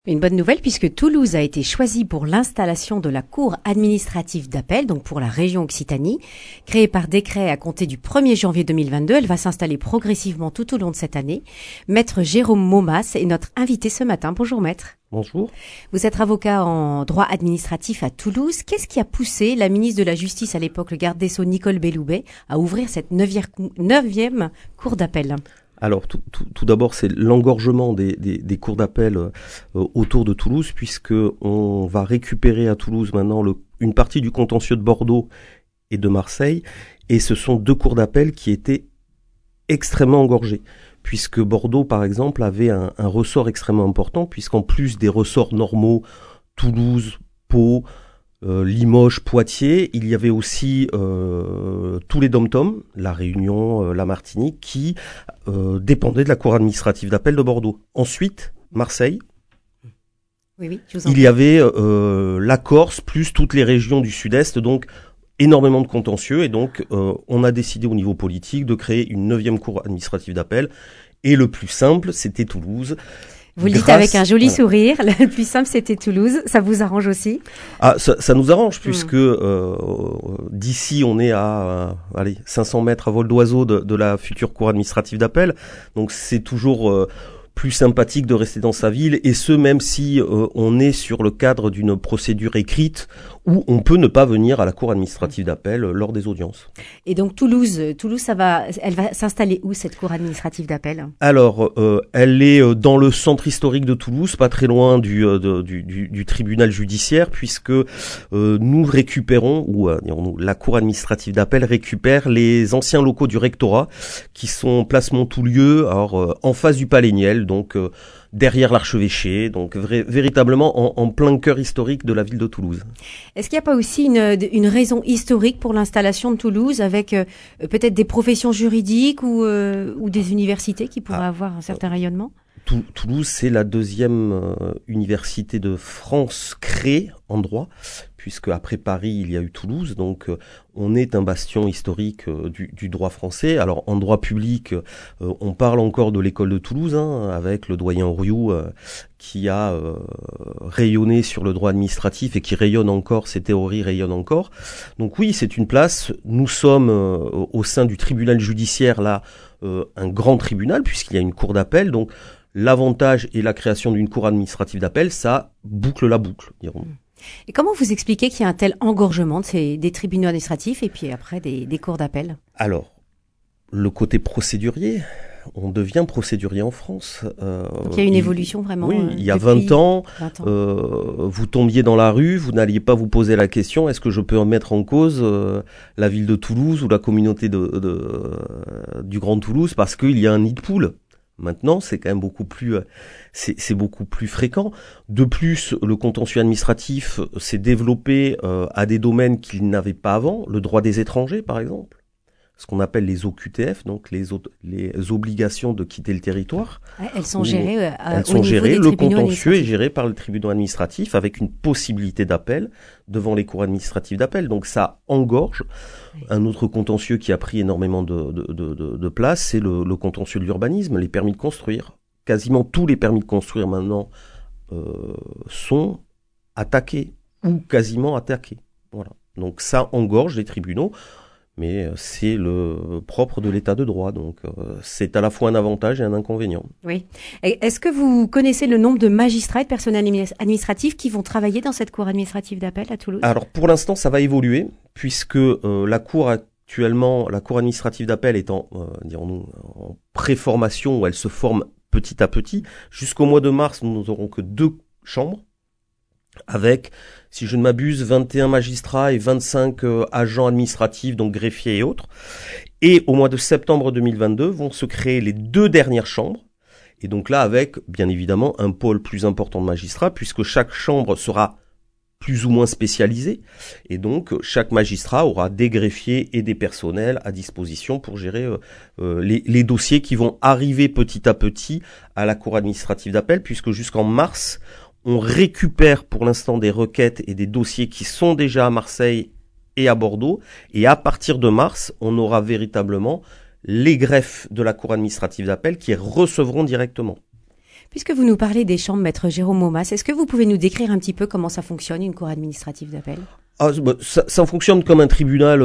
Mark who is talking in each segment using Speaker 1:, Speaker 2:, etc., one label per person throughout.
Speaker 1: Une bonne nouvelle puisque Toulouse a été choisie pour l'installation de la Cour administrative d'appel, donc pour la région Occitanie. Créée par décret à compter du 1er janvier 2022, elle va s'installer progressivement tout au long de cette année. Maître Jérôme Maumas est notre invité ce matin. Bonjour maître.
Speaker 2: Bonjour.
Speaker 1: Vous êtes avocat en droit administratif à Toulouse. Qu'est-ce qui a poussé la ministre de la Justice à l'époque, le garde des Sceaux Nicole Belloubet, à ouvrir cette neuvième cour d'appel ?
Speaker 2: Alors tout d'abord, c'est l'engorgement des cours d'appel autour de Toulouse, puisque on va récupérer à Toulouse maintenant une partie du contentieux de Bordeaux et de Marseille, et ce sont deux cours d'appel qui étaient extrêmement engorgés, puisque Bordeaux, par exemple, avait un ressort extrêmement important, puisqu'en plus des ressorts normaux, Toulouse, Pau, Limoges, Poitiers, il y avait aussi tous les dom-toms, la Réunion, la Martinique, qui dépendaient de la cour administrative d'appel de Bordeaux. Ensuite, Marseille, il y avait la Corse, plus toutes les régions du sud-est, donc énormément de contentieux, et donc on a décidé au niveau politique de créer une 9e cour administrative d'appel, et le plus simple, c'était Toulouse.
Speaker 1: Vous le dites avec un joli sourire. Le plus simple, c'était Toulouse. Ça vous arrange aussi ?
Speaker 2: Ah, ça nous arrange puisque d'ici, on est à 500 mètres à vol d'oiseau de la future cour administrative d'appel. Donc, c'est toujours plus sympathique de rester dans sa ville, et ce, même si on est sur le cadre d'une procédure écrite où on peut ne pas venir à la cour administrative d'appel lors des audiences.
Speaker 1: Et donc Toulouse, elle va s'installer où, cette cour administrative d'appel ?
Speaker 2: Alors, elle est dans le centre historique de Toulouse, pas très loin du tribunal judiciaire, puisque nous récupérons, la cour administrative d'appel récupère les anciens locaux du rectorat, qui sont place Montoulieu, alors en face du Palais Niel, donc derrière l'archevêché, donc véritablement en plein cœur historique de la ville de Toulouse.
Speaker 1: Est-ce qu'il n'y a pas aussi une raison historique pour l'installation de Toulouse, avec peut-être des professions juridiques ou des universités qui pourraient avoir un certain rayonnement ?
Speaker 2: Toulouse, c'est la 2e université de France créée en droit, puisque après Paris, il y a eu Toulouse, donc on est un bastion historique du droit français. Alors en droit public, on parle encore de l'école de Toulouse, avec le doyen Oriou qui a rayonné sur le droit administratif et qui rayonne encore, ses théories rayonnent encore. Donc oui, c'est une place. Nous sommes au sein du tribunal judiciaire, là, un grand tribunal, puisqu'il y a une cour d'appel, donc l'avantage et la création d'une cour administrative d'appel, ça boucle la boucle, dirons.
Speaker 1: Et comment vous expliquez qu'il y a un tel engorgement des tribunaux administratifs et puis après des cours d'appel ?
Speaker 2: Alors, le côté procédurier, on devient procédurier en France.
Speaker 1: Donc il y a une évolution vraiment.
Speaker 2: Oui, il y a 20 ans, vous tombiez dans la rue, vous n'alliez pas vous poser la question, est-ce que je peux mettre en cause la ville de Toulouse ou la communauté du Grand Toulouse parce qu'il y a un nid de poule ? Maintenant, c'est quand même beaucoup plus fréquent. De plus, le contentieux administratif s'est développé à des domaines qu'il n'avait pas avant, le droit des étrangers, par exemple, ce qu'on appelle les OQTF, donc les obligations de quitter le territoire.
Speaker 1: Elles sont gérées.
Speaker 2: Le contentieux est géré par le tribunal administratif avec une possibilité d'appel devant les cours administratives d'appel. Donc ça engorge. Oui. Un autre contentieux qui a pris énormément de place, c'est le contentieux de l'urbanisme, les permis de construire. Quasiment tous les permis de construire maintenant sont attaqués ou quasiment attaqués. Voilà. Donc ça engorge les tribunaux. Mais c'est le propre de l'état de droit, donc c'est à la fois un avantage et un inconvénient.
Speaker 1: Oui. Est-ce que vous connaissez le nombre de magistrats et de personnels administratifs qui vont travailler dans cette cour administrative d'appel à Toulouse ?
Speaker 2: Alors pour l'instant, ça va évoluer, puisque la cour administrative d'appel est en pré-formation, où elle se forme petit à petit. Jusqu'au mois de mars, nous n'aurons que 2 chambres, avec, si je ne m'abuse, 21 magistrats et 25 agents administratifs, donc greffiers et autres. Et au mois de septembre 2022, vont se créer les 2 dernières chambres. Et donc là, avec, bien évidemment, un pôle plus important de magistrats, puisque chaque chambre sera plus ou moins spécialisée. Et donc, chaque magistrat aura des greffiers et des personnels à disposition pour gérer les dossiers qui vont arriver petit à petit à la cour administrative d'appel, puisque jusqu'en mars, on récupère pour l'instant des requêtes et des dossiers qui sont déjà à Marseille et à Bordeaux. Et à partir de mars, on aura véritablement les greffes de la cour administrative d'appel qui recevront directement.
Speaker 1: Puisque vous nous parlez des chambres, maître Jérôme Momas, est-ce que vous pouvez nous décrire un petit peu comment ça fonctionne, une cour administrative d'appel?
Speaker 2: Ça fonctionne comme un tribunal,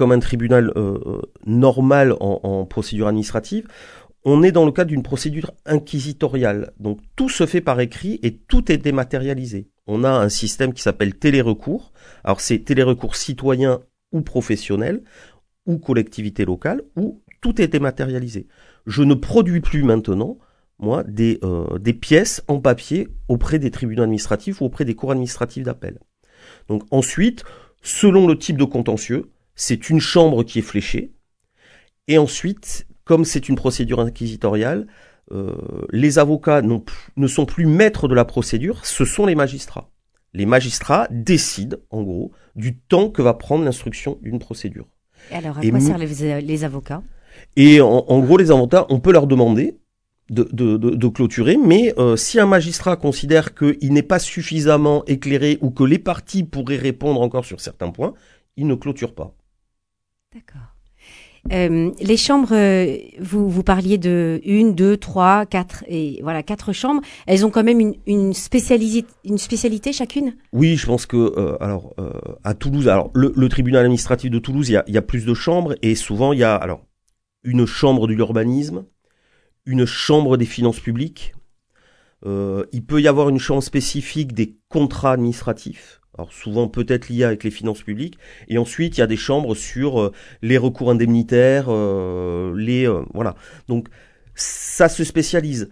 Speaker 2: normal en procédure administrative. On est dans le cadre d'une procédure inquisitoriale. Donc tout se fait par écrit et tout est dématérialisé. On a un système qui s'appelle télérecours. Alors c'est télérecours citoyen ou professionnel ou collectivité locale où tout est dématérialisé. Je ne produis plus maintenant, moi, des pièces en papier auprès des tribunaux administratifs ou auprès des cours administratives d'appel. Donc ensuite, selon le type de contentieux, c'est une chambre qui est fléchée. Et ensuite, comme c'est une procédure inquisitoriale, les avocats ne sont plus maîtres de la procédure, ce sont les magistrats. Les magistrats décident, en gros, du temps que va prendre l'instruction d'une procédure.
Speaker 1: Et alors, à quoi servent les avocats?
Speaker 2: Et en gros, les avocats, on peut leur demander de clôturer, mais si un magistrat considère qu'il n'est pas suffisamment éclairé ou que les parties pourraient répondre encore sur certains points, il ne clôture pas.
Speaker 1: D'accord. Les chambres, vous parliez de 1, 2, 3, 4, et voilà, 4 chambres. Elles ont quand même une spécialité chacune?
Speaker 2: Oui, je pense que à Toulouse, le tribunal administratif de Toulouse, il y a plus de chambres et souvent il y a une chambre de l'urbanisme, une chambre des finances publiques. Il peut y avoir une chambre spécifique des contrats administratifs. Alors souvent peut-être lié avec les finances publiques. Et ensuite, il y a des chambres sur les recours indemnitaires, voilà. Donc ça se spécialise.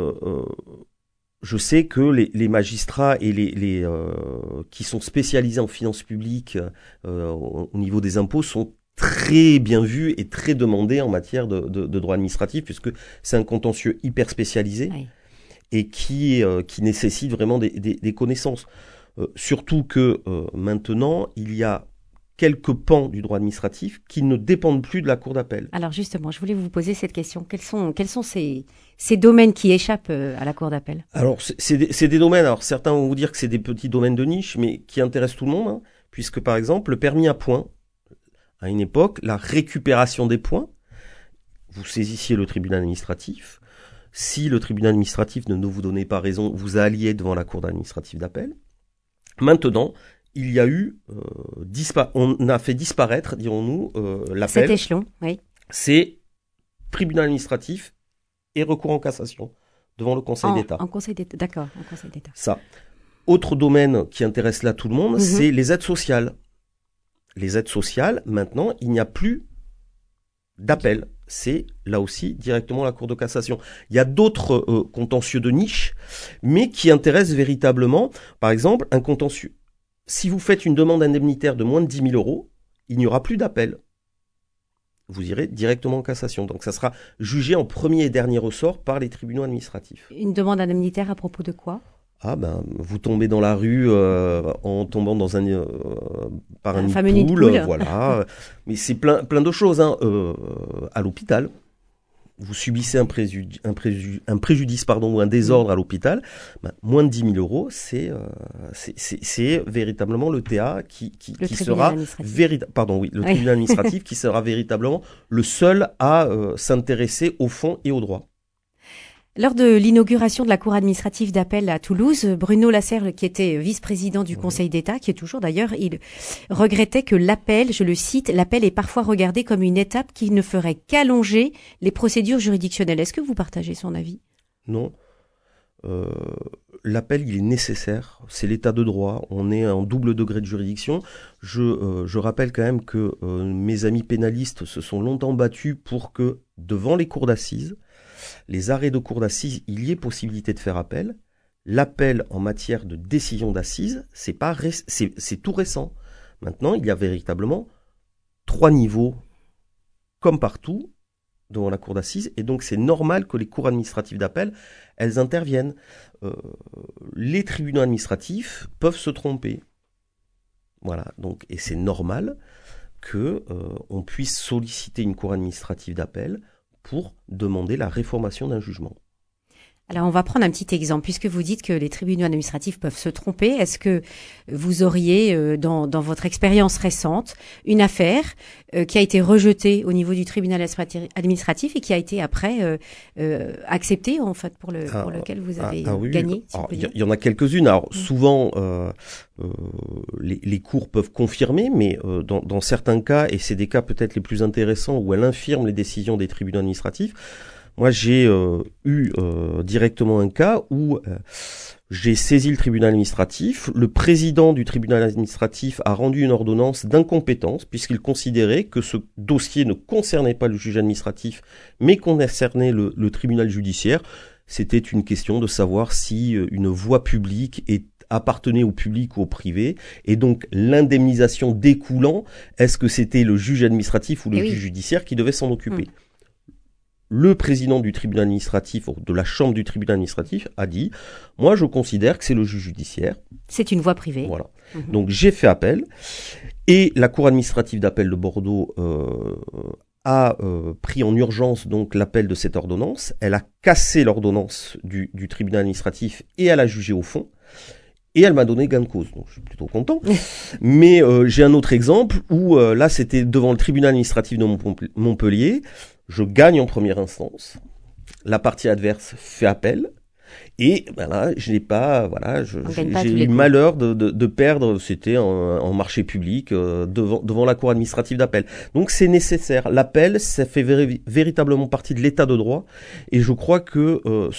Speaker 2: Je sais que les magistrats et les qui sont spécialisés en finances publiques au niveau des impôts sont très bien vus et très demandés en matière de droit administratif, puisque c'est un contentieux hyper spécialisé. Oui. Et qui nécessite vraiment des connaissances. Surtout que maintenant, il y a quelques pans du droit administratif qui ne dépendent plus de la cour d'appel.
Speaker 1: Alors justement, je voulais vous poser cette question. Quels sont ces domaines qui échappent à la cour d'appel?
Speaker 2: Alors, c'est des domaines, alors certains vont vous dire que c'est des petits domaines de niche, mais qui intéressent tout le monde, hein, puisque par exemple, le permis à points, à une époque, la récupération des points, vous saisissiez le tribunal administratif. Si le tribunal administratif ne vous donnait pas raison, vous alliez devant la cour administrative d'appel. Maintenant, il y a eu, on a fait disparaître, dirons-nous, l'appel.
Speaker 1: Cet échelon, oui.
Speaker 2: C'est tribunal administratif et recours en cassation devant le Conseil d'État.
Speaker 1: En Conseil d'État, d'accord, en Conseil d'État.
Speaker 2: Ça. Autre domaine qui intéresse là tout le monde, c'est les aides sociales. Les aides sociales, maintenant, il n'y a plus d'appel. C'est là aussi directement la Cour de cassation. Il y a d'autres contentieux de niche, mais qui intéressent véritablement, par exemple, un contentieux. Si vous faites une demande indemnitaire de moins de 10 000 euros, il n'y aura plus d'appel. Vous irez directement en cassation. Donc ça sera jugé en premier et dernier ressort par les tribunaux administratifs.
Speaker 1: Une demande indemnitaire à propos de quoi ?
Speaker 2: Vous tombez dans la rue en tombant dans par un
Speaker 1: nid de poule,
Speaker 2: voilà. Mais c'est plein de choses. À l'hôpital, vous subissez un préjudice ou un désordre à l'hôpital. Moins de 10 000 euros, c'est véritablement le TA qui sera le tribunal administratif qui sera véritablement le seul à s'intéresser au fond et au droit.
Speaker 1: Lors de l'inauguration de la Cour administrative d'appel à Toulouse, Bruno Lasserre, qui était vice-président du Conseil d'État, qui est toujours d'ailleurs, il regrettait que l'appel, je le cite, l'appel est parfois regardé comme une étape qui ne ferait qu'allonger les procédures juridictionnelles. Est-ce que vous partagez son avis ?
Speaker 2: Non. L'appel, il est nécessaire. C'est l'état de droit. On est en double degré de juridiction. Je rappelle quand même que mes amis pénalistes se sont longtemps battus pour que, devant les cours d'assises, les arrêts de cour d'assises, il y ait possibilité de faire appel. L'appel en matière de décision d'assises, c'est tout récent. Maintenant, il y a véritablement 3 niveaux, comme partout, devant la cour d'assises, et donc c'est normal que les cours administratives d'appel, elles interviennent. Les tribunaux administratifs peuvent se tromper. Voilà, donc, et c'est normal que on puisse solliciter une cour administrative d'appel pour demander la réformation d'un jugement.
Speaker 1: Alors, on va prendre un petit exemple. Puisque vous dites que les tribunaux administratifs peuvent se tromper, est-ce que vous auriez, dans votre expérience récente, une affaire qui a été rejetée au niveau du tribunal administratif et qui a été après acceptée, en fait, pour lequel vous avez gagné, si on peut dire.
Speaker 2: Il y en a quelques-unes. Alors, souvent, les cours peuvent confirmer, mais dans certains cas, et c'est des cas peut-être les plus intéressants où elle infirme les décisions des tribunaux administratifs. Moi, j'ai eu directement un cas où j'ai saisi le tribunal administratif. Le président du tribunal administratif a rendu une ordonnance d'incompétence puisqu'il considérait que ce dossier ne concernait pas le juge administratif, mais concernait le tribunal judiciaire. C'était une question de savoir si une voie publique appartenait au public ou au privé, et donc l'indemnisation découlant, est-ce que c'était le juge administratif ou le juge judiciaire qui devait s'en occuper ? Le président du tribunal administratif, de la chambre du tribunal administratif, a dit « Moi, je considère que c'est le juge judiciaire. »
Speaker 1: C'est une voie privée.
Speaker 2: Voilà. Donc, j'ai fait appel. Et la cour administrative d'appel de Bordeaux a pris en urgence donc l'appel de cette ordonnance. Elle a cassé l'ordonnance du tribunal administratif et elle a jugé au fond. Et elle m'a donné gain de cause, donc je suis plutôt content. Mais j'ai un autre exemple où là, c'était devant le tribunal administratif de Montpellier. Je gagne en première instance, la partie adverse fait appel, et là, je n'ai pas, j'ai eu le malheur de perdre, c'était en marché public, devant la cour administrative d'appel. Donc c'est nécessaire. L'appel, ça fait véritablement partie de l'état de droit, et je crois que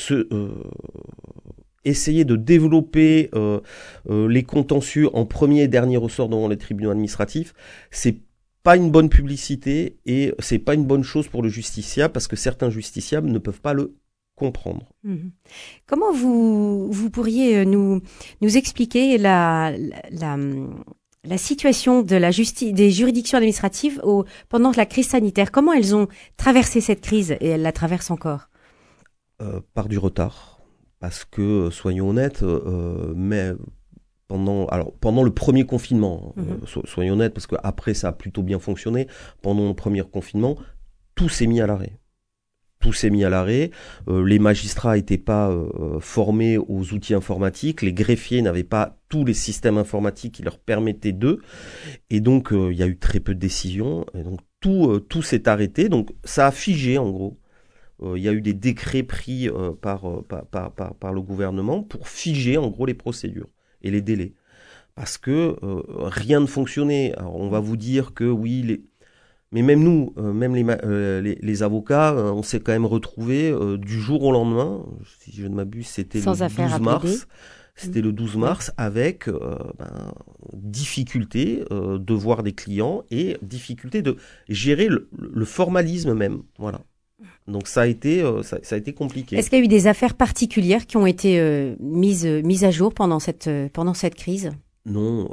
Speaker 2: essayer de développer les contentieux en premier et dernier ressort devant les tribunaux administratifs, c'est pas une bonne publicité et c'est pas une bonne chose pour le justiciable parce que certains justiciables ne peuvent pas le comprendre.
Speaker 1: Comment vous pourriez nous expliquer la situation de des juridictions administratives pendant la crise sanitaire? Comment elles ont traversé cette crise et elles la traversent encore?
Speaker 2: Par du retard, parce que soyons honnêtes, mais pendant le premier confinement, soyons honnêtes, parce qu'après ça a plutôt bien fonctionné, pendant le premier confinement, tout s'est mis à l'arrêt. Tout s'est mis à l'arrêt, les magistrats n'étaient pas formés aux outils informatiques, les greffiers n'avaient pas tous les systèmes informatiques qui leur permettaient d'eux, et donc il y a eu très peu de décisions, et donc tout s'est arrêté, donc ça a figé en gros. Il y a eu des décrets pris par le gouvernement pour figer en gros les procédures et les délais. Parce que rien ne fonctionnait. Alors, on va vous dire que oui, mais même nous, même les avocats, on s'est quand même retrouvés du jour au lendemain, si je ne m'abuse, c'était le 12 mars. C'était le 12 mars avec difficulté de voir des clients et difficulté de gérer le formalisme même. Voilà. Donc ça a été compliqué.
Speaker 1: Est-ce qu'il y a eu des affaires particulières qui ont été mises à jour pendant cette crise?
Speaker 2: Non.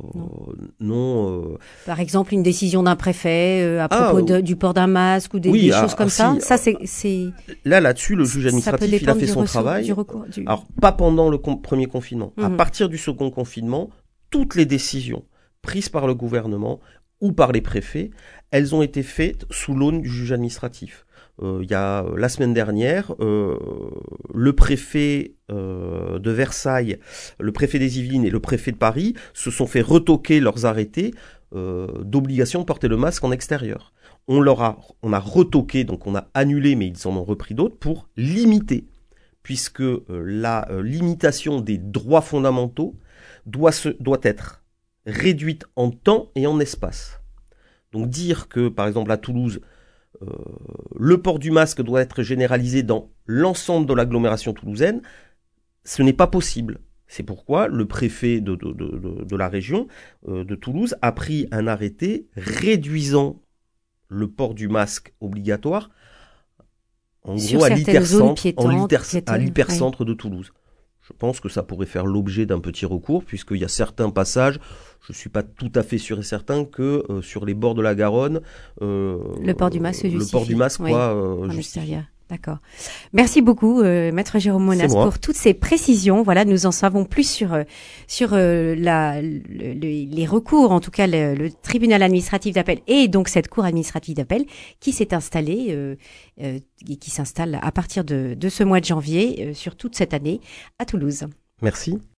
Speaker 1: Par exemple, une décision d'un préfet à propos du port d'un masque ou des choses comme ça. Ça c'est.
Speaker 2: Là-dessus, le juge administratif il a fait son travail. Alors pas pendant le premier confinement. À partir du second confinement, toutes les décisions prises par le gouvernement ou par les préfets, elles ont été faites sous l'aune du juge administratif. Il y a la semaine dernière, le préfet de Versailles, le préfet des Yvelines et le préfet de Paris se sont fait retoquer leurs arrêtés d'obligation de porter le masque en extérieur. On a retoqué, donc on a annulé, mais ils en ont repris d'autres pour limiter, puisque la limitation des droits fondamentaux doit être réduite en temps et en espace. Donc dire que, par exemple, à Toulouse, le port du masque doit être généralisé dans l'ensemble de l'agglomération toulousaine, ce n'est pas possible. C'est pourquoi le préfet de la région de Toulouse a pris un arrêté réduisant le port du masque obligatoire en gros à l'hypercentre de Toulouse. Je pense que ça pourrait faire l'objet d'un petit recours, puisqu'il y a certains passages, je ne suis pas tout à fait sûr et certain que sur les bords de la Garonne,
Speaker 1: le port du masque justifie.
Speaker 2: Le port du masque, justifie.
Speaker 1: D'accord. Merci beaucoup, Maître Jérôme Monas, pour toutes ces précisions. Voilà, nous en savons plus sur les recours, en tout cas le tribunal administratif d'appel et donc cette cour administrative d'appel qui s'est installée et qui s'installe à partir de ce mois de janvier sur toute cette année à Toulouse.
Speaker 2: Merci.